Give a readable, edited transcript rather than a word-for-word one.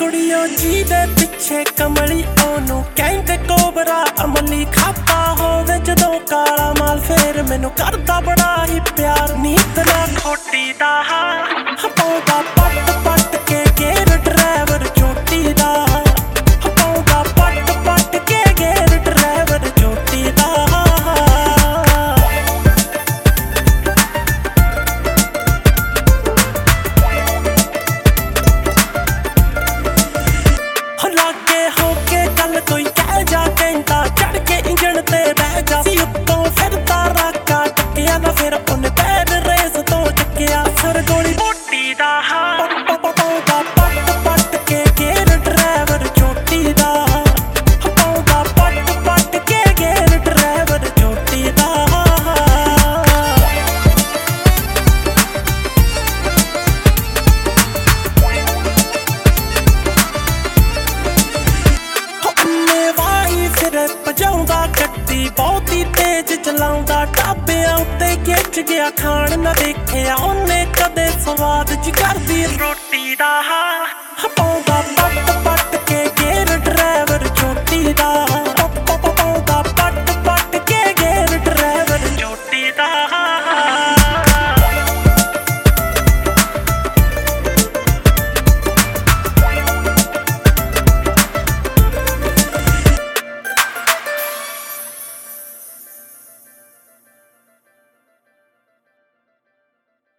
ਕੁੜੀਓ ਜੀ ਦੇ ਪਿੱਛੇ ਕਮਲੀ ਉਹਨੂੰ ਕਹਿੰਦੇ ਕੋਬਰਾ ਅਮਲੀ ਖਾਤਾ ਹੋਵੇ ਜਦੋਂ ਕਾਲਾ ਮਾਲ ਫੇਰ ਮੈਨੂੰ ਕਰਦਾ ਬੜਾ ਹੀ ਪਿਆਰ ਨੀਤ ਨਾ ਖੋਟੀ ਦਾ ਪਾਉਂਦਾ ਪੱਟ ਪੱਟ ਕੇ ਗੇਰ ਡਰਾਈਵਰ ਚੋਟੀ ਦਾ ਪਾਉਂਦਾ ਪੱਟ ਪੱਟ ਕੇ ਗੇਰ ਡਰਾਈਵਰ ਚੋਟੀ ਦਾ ਲਾਗੇ ਹੋ ਕੇ ਗੱਲ ਕੋਈ ਕਹਿ ਜਾ ਕਹਿੰਦਾ ਚੜ ਕੇ ਇੰਜਣ ਤੇ ਬਹਿ ਜਾ ਸੀ ਉੱਤੋਂ ਫਿਰਦਾ ਰਾਕਾ ਟੱਕਿਆ ਨਾ ਫਿਰ ਉਹਨੇ ਪੈਰ ਰੇਸ ਤੋਂ ਚੱਕਿਆ ਸਰ ਗੋਲੀ ਮੋਟੀ ਦਾ ਪਾਉਂਦਾ ਪੱਟ ਪੱਟ ਕੇ ਗੇਰ ਡਰਾਈਵਰ ਚੋਟੀ ਦਾ ਪਾਉਂਦਾ ਪੱਟ ਪੱਟ ਕੇ ਗੇਰ ਡਰਾਈਵਰ ਚੋਟੀ ਦਾ ਫਿਰ ਭਜਾਉਂਦਾ ਗੱਡੀ ਬਹੁਤੀ ਤੇਜ਼ ਚਲਾਉਂਦਾ ਢਾਬਿਆਂ ਉੱਤੇ ਗਿੱਜ ਗਿਆ ਖਾਣ ਨਾ ਦੇਖਿਆ ਉਹਨੇ ਕਦੇ ਸਵਾਦ ਜਿਗਰ ਦੀ ਰੋਟੀ ਦਾ